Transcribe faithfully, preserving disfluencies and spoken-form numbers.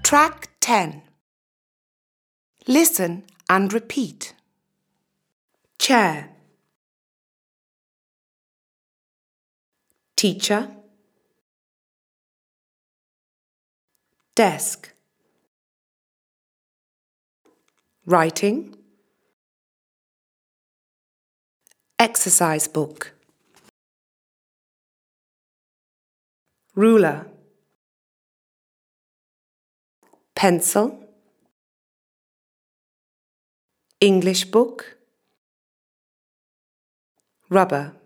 Track ten. Listen and repeat. Chair, teacher, desk, writing, exercise book, ruler, pencil, English book, rubber.